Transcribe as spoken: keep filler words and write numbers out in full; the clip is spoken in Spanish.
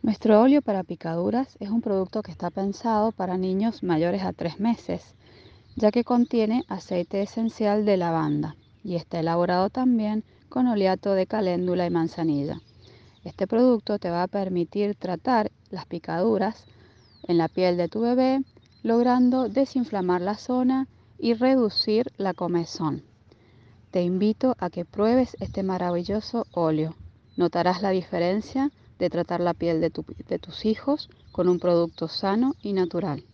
Nuestro óleo para picaduras es un producto que está pensado para niños mayores a tres meses, ya que contiene aceite esencial de lavanda y está elaborado también con oleato de caléndula y manzanilla. Este producto te va a permitir tratar las picaduras en la piel de tu bebé, logrando desinflamar la zona y reducir la comezón. Te invito a que pruebes este maravilloso óleo. Notarás la diferencia de tratar la piel de, tu- de tus hijos con un producto sano y natural.